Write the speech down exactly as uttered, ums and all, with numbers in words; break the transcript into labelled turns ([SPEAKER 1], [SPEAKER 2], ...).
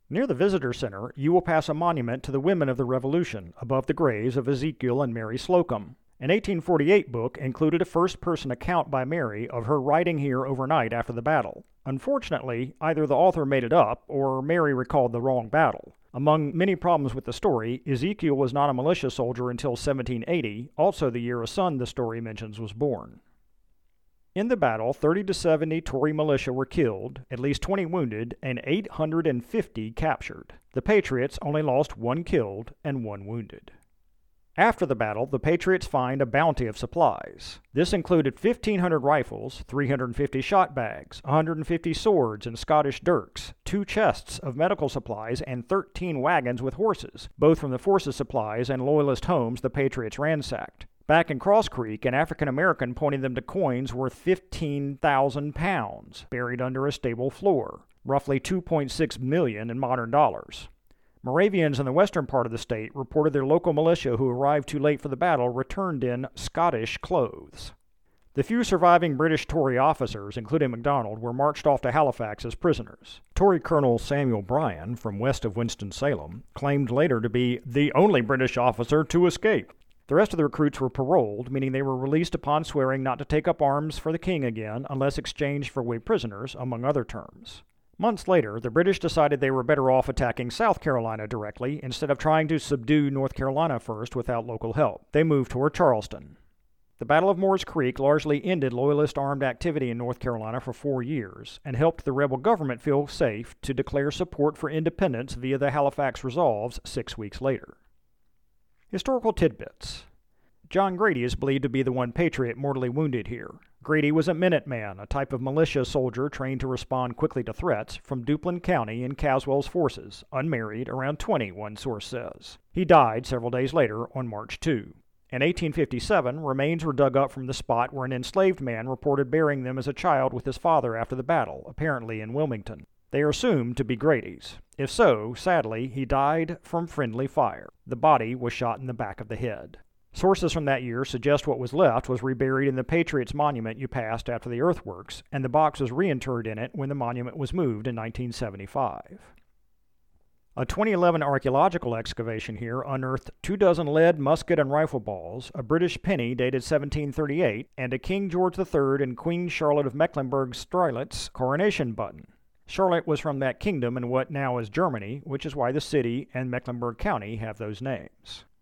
[SPEAKER 1] Near the Visitor Center, you will pass a monument to the women of the Revolution above the graves of Ezekiel and Mary Slocum. An eighteen forty-eight book included a first-person account by Mary of her riding here overnight after the battle. Unfortunately, either the author made it up or Mary recalled the wrong battle. Among many problems with the story, Ezekiel was not a militia soldier until seventeen eighty, also the year a son the story mentions was born. In the battle, thirty to seventy Tory militia were killed, at least twenty wounded, and eight hundred fifty captured. The Patriots only lost one killed and one wounded. After the battle, the Patriots find a bounty of supplies. This included fifteen hundred rifles, three hundred fifty shot bags, one hundred fifty swords and Scottish dirks, two chests of medical supplies, and thirteen wagons with horses, both from the forces' supplies and Loyalist homes the Patriots ransacked. Back in Cross Creek, an African-American pointed them to coins worth fifteen thousand pounds, buried under a stable floor, roughly two point six million dollars in modern dollars. Moravians in the western part of the state reported their local militia who arrived too late for the battle returned in Scottish clothes. The few surviving British Tory officers, including MacDonald, were marched off to Halifax as prisoners. Tory Colonel Samuel Bryan, from west of Winston-Salem, claimed later to be the only British officer to escape. The rest of the recruits were paroled, meaning they were released upon swearing not to take up arms for the king again unless exchanged for Whig prisoners, among other terms. Months later, the British decided they were better off attacking South Carolina directly instead of trying to subdue North Carolina first without local help. They moved toward Charleston. The Battle of Moores Creek largely ended Loyalist armed activity in North Carolina for four years and helped the rebel government feel safe to declare support for independence via the Halifax Resolves six weeks later. Historical tidbits. John Grady is believed to be the one Patriot mortally wounded here. Grady was a Minuteman, a type of militia soldier trained to respond quickly to threats, from Duplin County in Caswell's forces, unmarried, around twenty, one source says. He died several days later on March second. In eighteen fifty-seven, remains were dug up from the spot where an enslaved man reported burying them as a child with his father after the battle, apparently in Wilmington. They are assumed to be Grady's. If so, sadly, he died from friendly fire. The body was shot in the back of the head. Sources from that year suggest what was left was reburied in the Patriots Monument you passed after the earthworks, and the box was reinterred in it when the monument was moved in nineteen seventy-five. A twenty eleven archaeological excavation here unearthed two dozen lead, musket, and rifle balls, a British penny dated seventeen thirty-eight, and a King George the Third and Queen Charlotte of Mecklenburg-Strelitz coronation button. Charlotte was from that kingdom in what now is Germany, which is why the city and Mecklenburg County have those names.